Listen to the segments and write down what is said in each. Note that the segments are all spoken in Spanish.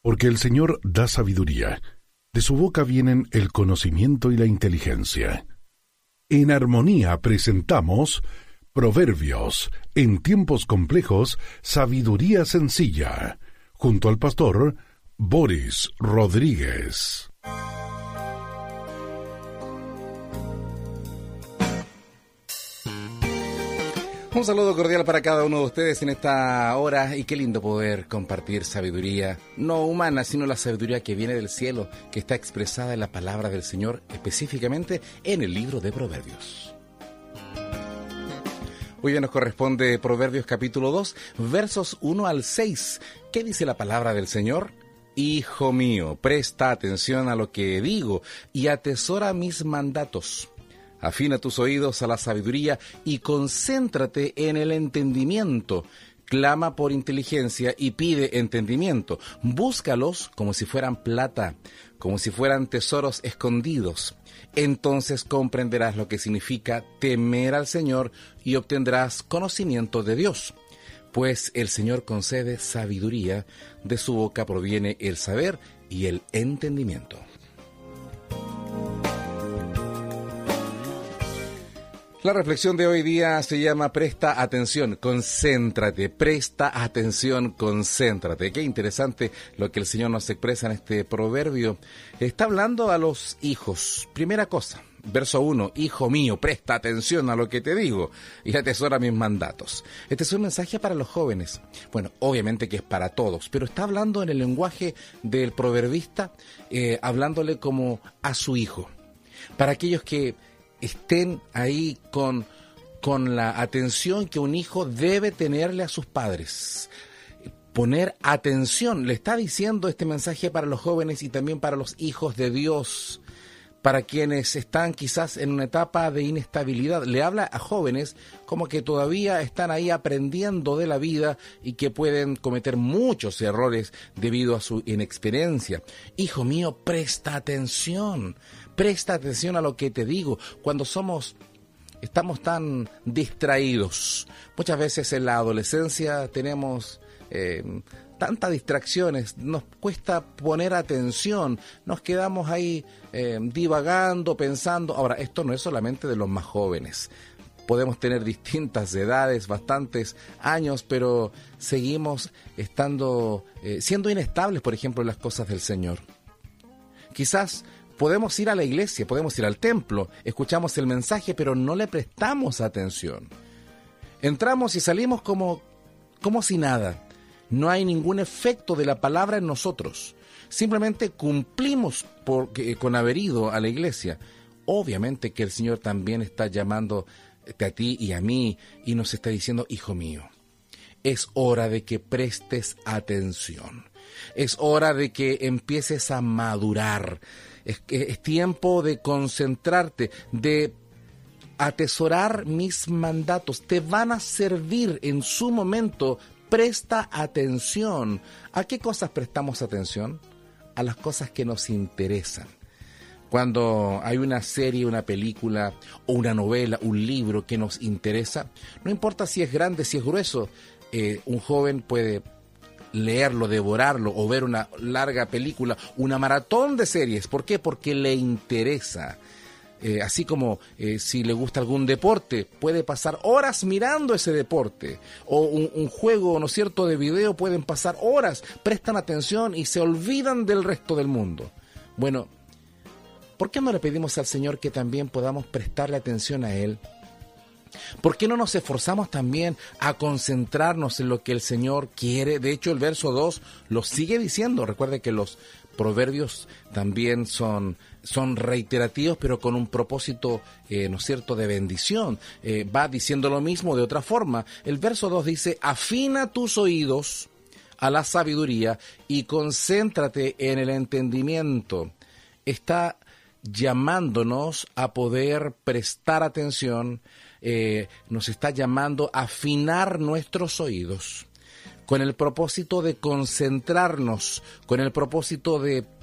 Porque el Señor da sabiduría. De su boca vienen el conocimiento y la inteligencia. En armonía presentamos Proverbios, en tiempos complejos, sabiduría sencilla, junto al pastor Boris Rodríguez. Un saludo cordial para cada uno de ustedes en esta hora, y qué lindo poder compartir sabiduría, no humana, sino la sabiduría que viene del cielo, que está expresada en la palabra del Señor, específicamente en el libro de Proverbios. Hoy ya nos corresponde Proverbios capítulo 2, versos 1 al 6. ¿Qué dice la palabra del Señor? Hijo mío, presta atención a lo que digo y atesora mis mandatos. Afina tus oídos a la sabiduría y concéntrate en el entendimiento. Clama por inteligencia y pide entendimiento. Búscalos como si fueran plata, como si fueran tesoros escondidos. Entonces comprenderás lo que significa temer al Señor y obtendrás conocimiento de Dios. Pues el Señor concede sabiduría, de su boca proviene el saber y el entendimiento. La reflexión de hoy día se llama Presta atención, concéntrate, presta atención, concéntrate. Qué interesante lo que el Señor nos expresa en este proverbio. Está hablando a los hijos. Primera cosa, verso 1, hijo mío, presta atención a lo que te digo y atesora mis mandatos. Este es un mensaje para los jóvenes. Bueno, obviamente que es para todos, pero está hablando en el lenguaje del proverbista, hablándole como a su hijo. Para aquellos que estén ahí con la atención que un hijo debe tenerle a sus padres. Poner atención, le está diciendo este mensaje para los jóvenes y también para los hijos de Dios, para quienes están quizás en una etapa de inestabilidad. Le habla a jóvenes como que todavía están ahí aprendiendo de la vida y que pueden cometer muchos errores debido a su inexperiencia. Hijo mío, presta atención a lo que te digo. Cuando estamos tan distraídos, muchas veces en la adolescencia tenemos tantas distracciones, nos cuesta poner atención, nos quedamos ahí divagando, pensando. Ahora, esto no es solamente de los más jóvenes. Podemos tener distintas edades, bastantes años, pero seguimos siendo inestables, por ejemplo, en las cosas del Señor. Quizás podemos ir a la iglesia, podemos ir al templo, escuchamos el mensaje, pero no le prestamos atención. Entramos y salimos como si nada. No hay ningún efecto de la palabra en nosotros. Simplemente cumplimos con haber ido a la iglesia. Obviamente que el Señor también está llamándote a ti y a mí y nos está diciendo, hijo mío, es hora de que prestes atención. Es hora de que empieces a madurar. Es tiempo de concentrarte, de atesorar mis mandatos. Te van a servir en su momento. Presta atención. ¿A qué cosas prestamos atención? A las cosas que nos interesan. Cuando hay una serie, una película o una novela, un libro que nos interesa, no importa si es grande, si es grueso, un joven puede leerlo, devorarlo o ver una larga película, una maratón de series. ¿Por qué? Porque le interesa. Así como si le gusta algún deporte, puede pasar horas mirando ese deporte. O un juego, ¿no es cierto?, de video, pueden pasar horas, prestan atención y se olvidan del resto del mundo. Bueno, ¿por qué no le pedimos al Señor que también podamos prestarle atención a Él? ¿Por qué no nos esforzamos también a concentrarnos en lo que el Señor quiere? De hecho, el verso 2 lo sigue diciendo. Recuerde que los proverbios también son reiterativos, pero con un propósito, ¿no es cierto?, de bendición. Va diciendo lo mismo de otra forma. El verso 2 dice, afina tus oídos a la sabiduría y concéntrate en el entendimiento. Está llamándonos a poder prestar atención, nos está llamando a afinar nuestros oídos con el propósito de concentrarnos, con el propósito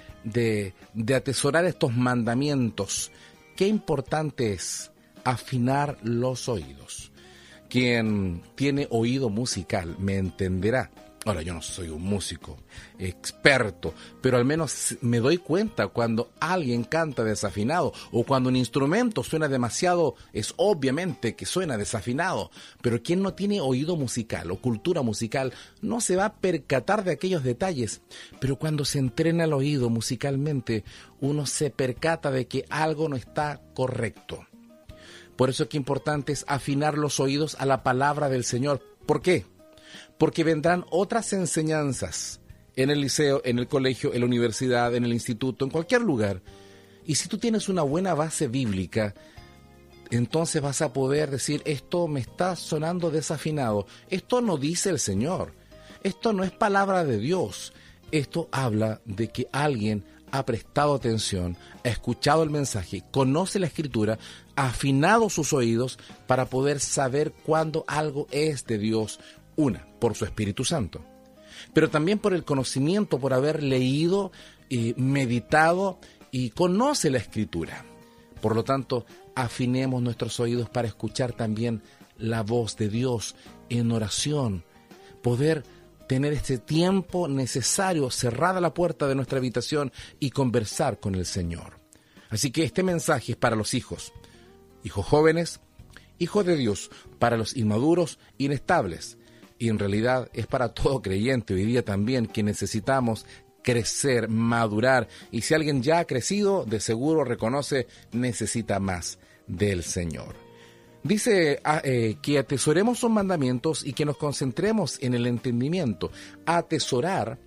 de atesorar estos mandamientos. Qué importante es afinar los oídos. Quien tiene oído musical me entenderá. Ahora, yo no soy un músico experto, pero al menos me doy cuenta cuando alguien canta desafinado o cuando un instrumento suena demasiado, es obviamente que suena desafinado, pero quien no tiene oído musical o cultura musical no se va a percatar de aquellos detalles, pero cuando se entrena el oído musicalmente, uno se percata de que algo no está correcto. Por eso es que importante es afinar los oídos a la palabra del Señor. ¿Por qué? Porque vendrán otras enseñanzas en el liceo, en el colegio, en la universidad, en el instituto, en cualquier lugar. Y si tú tienes una buena base bíblica, entonces vas a poder decir, esto me está sonando desafinado, esto no dice el Señor, esto no es palabra de Dios, esto habla de que alguien ha prestado atención, ha escuchado el mensaje, conoce la Escritura, ha afinado sus oídos para poder saber cuándo algo es de Dios. Una, por su Espíritu Santo, pero también por el conocimiento, por haber leído, meditado y conoce la Escritura. Por lo tanto, afinemos nuestros oídos para escuchar también la voz de Dios en oración, poder tener este tiempo necesario, cerrada la puerta de nuestra habitación y conversar con el Señor. Así que este mensaje es para los hijos jóvenes, hijos de Dios, para los inmaduros, inestables. Y en realidad es para todo creyente hoy día también que necesitamos crecer, madurar. Y si alguien ya ha crecido, de seguro reconoce, necesita más del Señor. Dice que atesoremos sus mandamientos y que nos concentremos en el entendimiento. Atesorar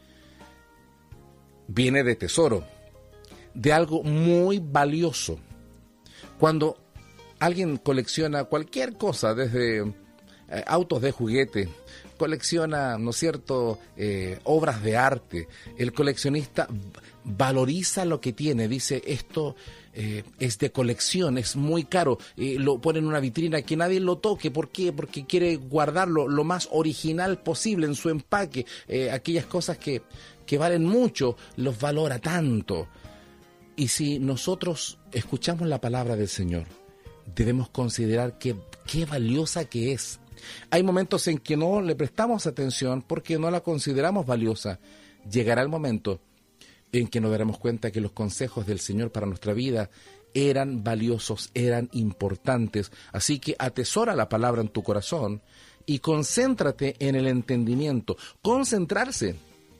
viene de tesoro, de algo muy valioso. Cuando alguien colecciona cualquier cosa, desde autos de juguete, colecciona, ¿no es cierto?, obras de arte. El coleccionista valoriza lo que tiene, dice, esto es de colección, es muy caro, lo pone en una vitrina que nadie lo toque. ¿Por qué? Porque quiere guardarlo lo más original posible en su empaque. Aquellas cosas que valen mucho, los valora tanto. Y si nosotros escuchamos la palabra del Señor, debemos considerar qué valiosa que es. Hay momentos en que no le prestamos atención porque no la consideramos valiosa. Llegará el momento en que nos daremos cuenta que los consejos del Señor para nuestra vida eran valiosos, eran importantes. Así que atesora la palabra en tu corazón y concéntrate en el entendimiento. Concentrarse.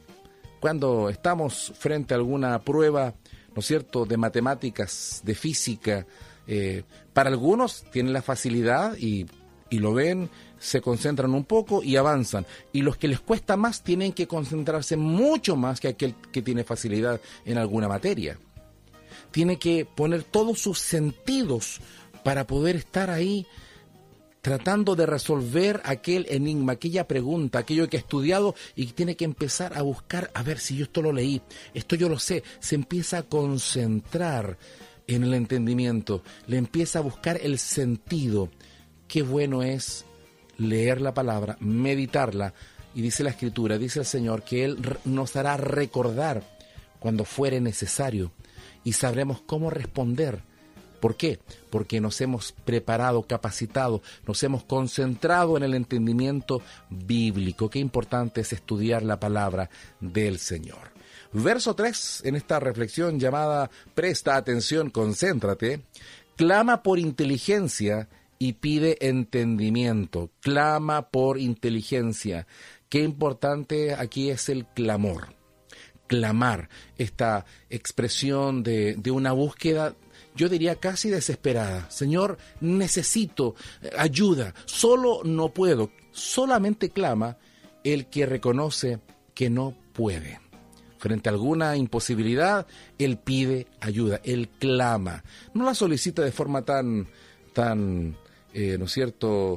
Cuando estamos frente a alguna prueba, ¿no es cierto?, de matemáticas, de física, para algunos tienen la facilidad y lo ven, se concentran un poco y avanzan. Y los que les cuesta más tienen que concentrarse mucho más que aquel que tiene facilidad en alguna materia. Tiene que poner todos sus sentidos para poder estar ahí tratando de resolver aquel enigma, aquella pregunta, aquello que ha estudiado y tiene que empezar a buscar, a ver si yo esto lo leí, esto yo lo sé. Se empieza a concentrar en el entendimiento, le empieza a buscar el sentido. Qué bueno es leer la palabra, meditarla, y dice la Escritura, dice el Señor, que Él nos hará recordar cuando fuere necesario y sabremos cómo responder. ¿Por qué? Porque nos hemos preparado, capacitado, nos hemos concentrado en el entendimiento bíblico. Qué importante es estudiar la palabra del Señor. Verso 3, en esta reflexión llamada Presta atención, concéntrate, clama por inteligencia y pide entendimiento. Clama por inteligencia. Qué importante aquí es el clamor. Clamar, esta expresión de una búsqueda, yo diría casi desesperada. Señor, necesito ayuda, solo no puedo. Solamente clama el que reconoce que no puede. Frente a alguna imposibilidad, él pide ayuda, él clama. No la solicita de forma tan ¿no es cierto?,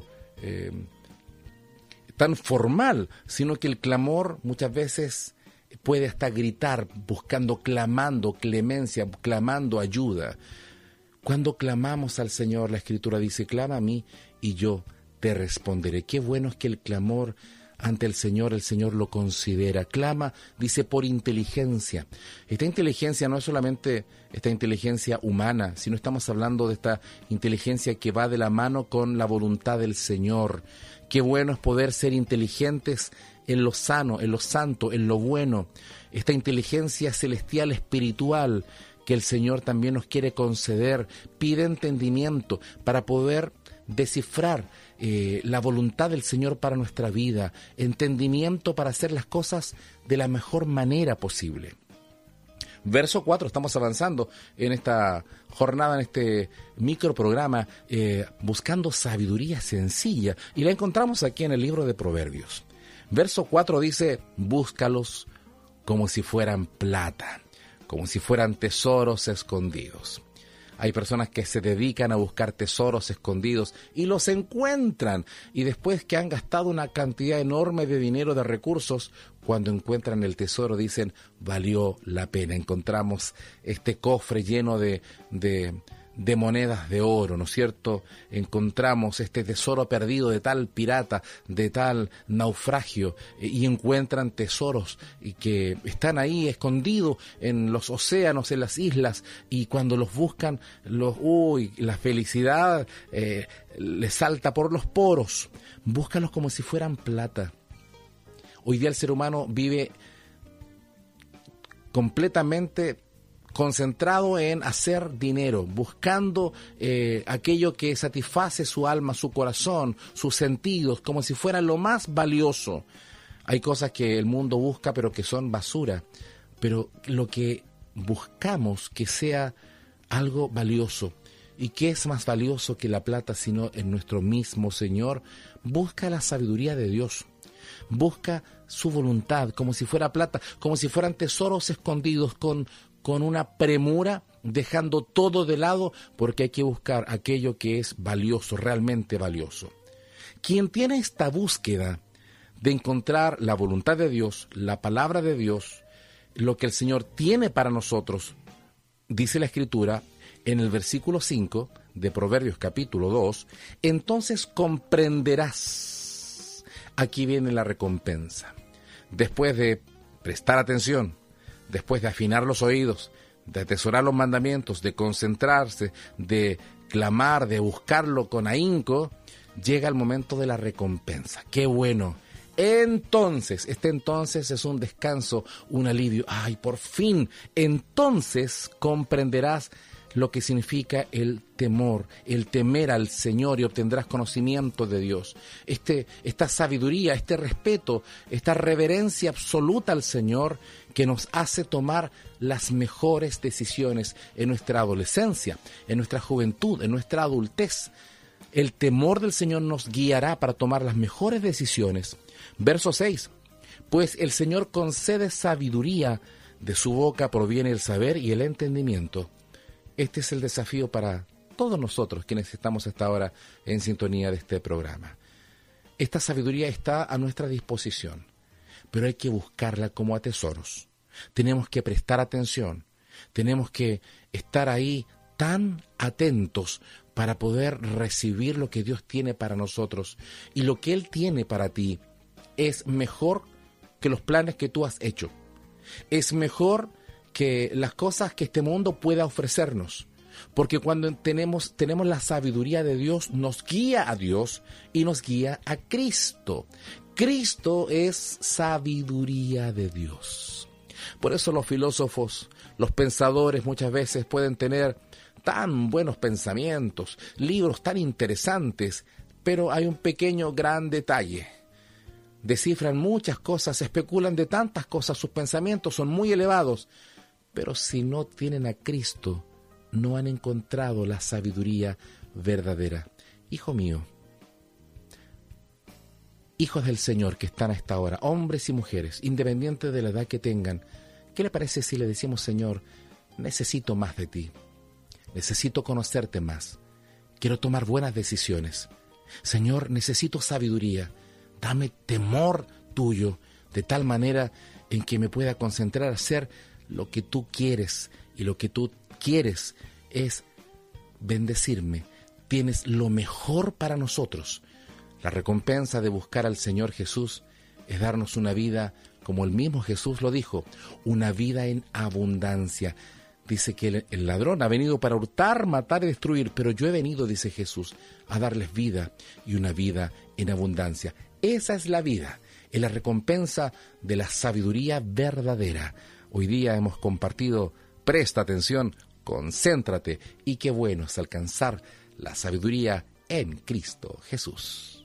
tan formal, sino que el clamor muchas veces puede hasta gritar, buscando, clamando clemencia, clamando ayuda. Cuando clamamos al Señor, la Escritura dice, clama a mí y yo te responderé. Qué bueno es que el clamor ante el Señor lo considera. Clama, dice, por inteligencia. Esta inteligencia no es solamente esta inteligencia humana, sino estamos hablando de esta inteligencia que va de la mano con la voluntad del Señor. Qué bueno es poder ser inteligentes en lo sano, en lo santo, en lo bueno, esta inteligencia celestial espiritual que el Señor también nos quiere conceder. Pide entendimiento para poder descifrar la voluntad del Señor para nuestra vida, entendimiento para hacer las cosas de la mejor manera posible. Verso 4, estamos avanzando en esta jornada, en este microprograma, buscando sabiduría sencilla, y la encontramos aquí en el libro de Proverbios. Verso 4 dice: búscalos como si fueran plata, como si fueran tesoros escondidos. Hay personas que se dedican a buscar tesoros escondidos y los encuentran, y después que han gastado una cantidad enorme de dinero, de recursos, cuando encuentran el tesoro dicen: valió la pena. Encontramos este cofre lleno de monedas de oro, ¿no es cierto? Encontramos este tesoro perdido de tal pirata, de tal naufragio, y encuentran tesoros y que están ahí escondidos en los océanos, en las islas, y cuando los buscan, la felicidad les salta por los poros. Búscalos como si fueran plata. Hoy día el ser humano vive completamente concentrado en hacer dinero, buscando aquello que satisface su alma, su corazón, sus sentidos, como si fuera lo más valioso. Hay cosas que el mundo busca pero que son basura, pero lo que buscamos que sea algo valioso. ¿Y qué es más valioso que la plata sino en nuestro mismo Señor? Busca la sabiduría de Dios. Busca su voluntad como si fuera plata, como si fueran tesoros escondidos, con una premura, dejando todo de lado, porque hay que buscar aquello que es valioso, realmente valioso. Quien tiene esta búsqueda de encontrar la voluntad de Dios, la palabra de Dios, lo que el Señor tiene para nosotros, dice la Escritura en el versículo 5 de Proverbios capítulo 2, entonces comprenderás. Aquí viene la recompensa. Después de prestar atención, después de afinar los oídos, de atesorar los mandamientos, de concentrarse, de clamar, de buscarlo con ahínco, llega el momento de la recompensa. ¡Qué bueno! Entonces es un descanso, un alivio. ¡Ay, por fin! Entonces comprenderás lo que significa el temor, el temer al Señor, y obtendrás conocimiento de Dios. Esta sabiduría, este respeto, esta reverencia absoluta al Señor que nos hace tomar las mejores decisiones en nuestra adolescencia, en nuestra juventud, en nuestra adultez. El temor del Señor nos guiará para tomar las mejores decisiones. Verso 6. Pues el Señor concede sabiduría, de su boca proviene el saber y el entendimiento. Este es el desafío para todos nosotros quienes estamos hasta ahora en sintonía de este programa. Esta sabiduría está a nuestra disposición, pero hay que buscarla como a tesoros. Tenemos que prestar atención, tenemos que estar ahí tan atentos para poder recibir lo que Dios tiene para nosotros. Y lo que Él tiene para ti es mejor que los planes que tú has hecho. Es mejor que las cosas que este mundo pueda ofrecernos, porque cuando tenemos la sabiduría de Dios, nos guía a Dios y nos guía a Cristo. Cristo es sabiduría de Dios. Por eso los filósofos, los pensadores muchas veces pueden tener tan buenos pensamientos, libros tan interesantes, pero hay un gran detalle. Descifran muchas cosas, especulan de tantas cosas, sus pensamientos son muy elevados, pero si no tienen a Cristo, no han encontrado la sabiduría verdadera. Hijo mío, hijos del Señor que están a esta hora, hombres y mujeres, independiente de la edad que tengan, ¿qué le parece si le decimos: Señor, necesito más de ti, necesito conocerte más, quiero tomar buenas decisiones. Señor, necesito sabiduría, dame temor tuyo, de tal manera en que me pueda concentrar a hacer lo que tú quieres, y lo que tú quieres es bendecirme. Tienes lo mejor para nosotros. La recompensa de buscar al Señor Jesús es darnos una vida, como el mismo Jesús lo dijo, una vida en abundancia. Dice que el ladrón ha venido para hurtar, matar y destruir, pero yo he venido, dice Jesús, a darles vida, y una vida en abundancia. Esa es la vida. es la recompensa de la sabiduría verdadera. Hoy día hemos compartido, presta atención, concéntrate, y qué bueno es alcanzar la sabiduría en Cristo Jesús.